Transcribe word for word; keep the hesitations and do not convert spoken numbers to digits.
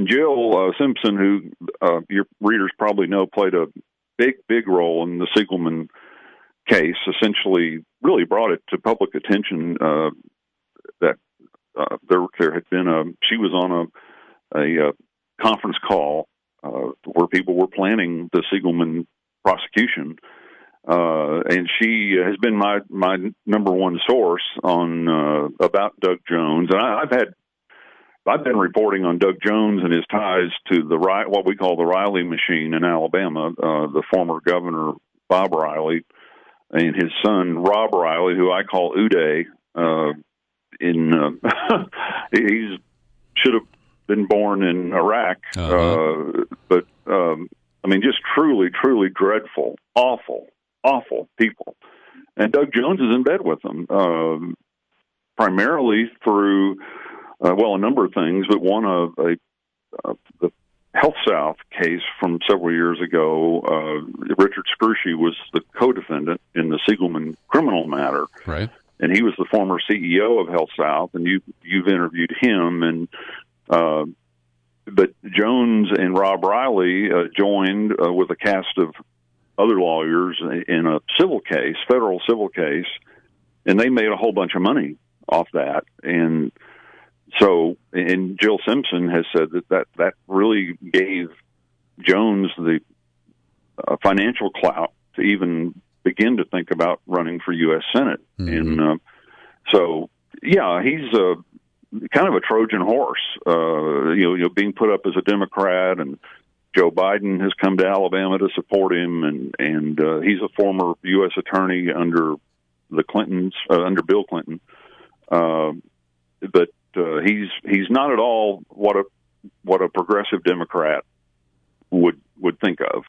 and Jill uh, Simpson, who uh, your readers probably know, played a big, big role in the Siegelman case, essentially really brought it to public attention uh, that uh, there there had been a she was on a a, a conference call uh, where people were planning the Siegelman prosecution, uh, and she has been my my number one source on uh, about Doug Jones, and I, I've had. I've been reporting on Doug Jones and his ties to the what we call the Riley machine in Alabama, uh, the former governor Bob Riley and his son Rob Riley, who I call Uday. Uh, in uh, he should have been born in Iraq, uh-huh. uh, but um, I mean, just truly, truly dreadful, awful, awful people. And Doug Jones is in bed with them, uh, primarily through. Uh, well, a number of things, but one of a, uh, the Health South case from several years ago. Uh, Richard Scrushy was the co-defendant in the Siegelman criminal matter, right? And he was the former C E O of Health South, and you you've interviewed him. And uh, but Jones and Rob Riley uh, joined uh, with a cast of other lawyers in a civil case, federal civil case, and they made a whole bunch of money off that. And So, and Jill Simpson has said that that, that really gave Jones the uh, financial clout to even begin to think about running for U S Senate. Mm-hmm. And uh, so, yeah, he's a, kind of a Trojan horse, uh, you know, you know, being put up as a Democrat, and Joe Biden has come to Alabama to support him, and, and uh, he's a former U S attorney under the Clintons, uh, under Bill Clinton. Uh, but Uh, he's he's not at all what a what a progressive Democrat would would think of.